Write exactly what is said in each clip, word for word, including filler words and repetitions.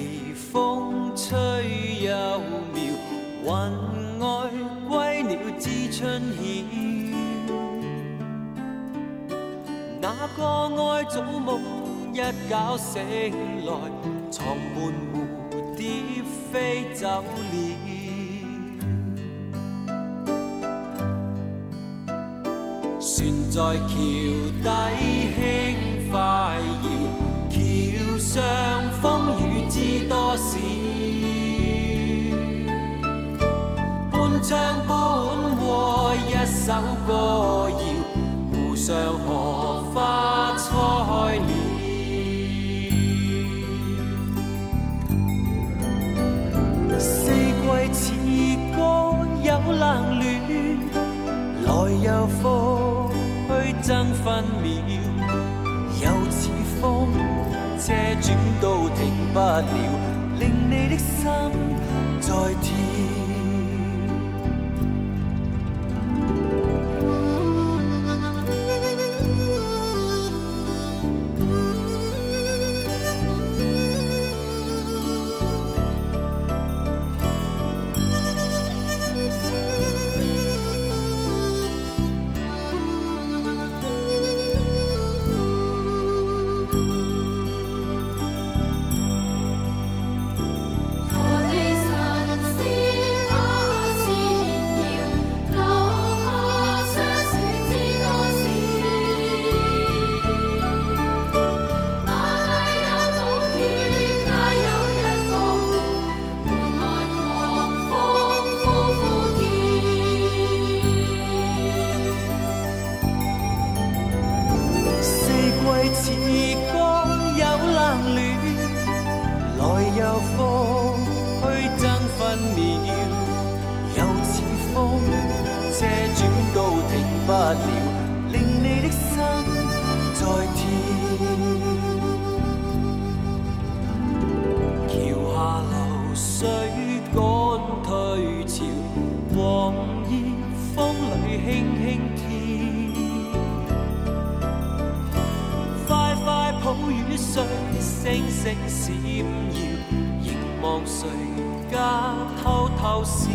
微风吹又妙，云外归鸟知春晓。那个爱早梦一觉醒来，床畔蝴蝶飞走了。船在橋底輕快搖，橋上風雨知多少。半唱半和一首歌謠，湖上荷花開了。四季似歌有冷暖，來又復去爭分秒，又似風車轉都停不了，令你的心在跳。似歌有冷暖，來又復去爭分秒，又似風車轉都停不了，令你的心在跳。橋下流水趕退潮，黃葉風裏輕輕跳。抱雨水星星閃耀，凝望誰家偷偷笑。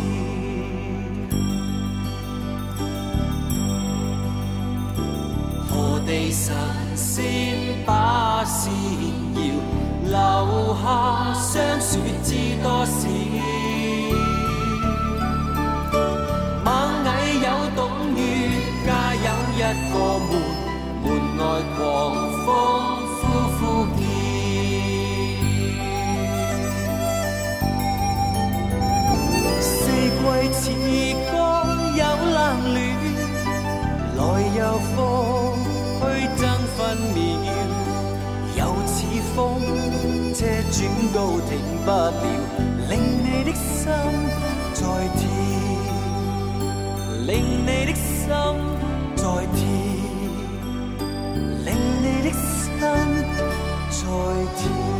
何地神仙把線搖，留下相說知多少。螞蟻有懂月，家有一個門，門外狂風呼叫。四季似歌有冷暖，來又復去爭分秒，又似風車轉都停不了，令你的心在跳，令你的心在跳，令你的心在跳。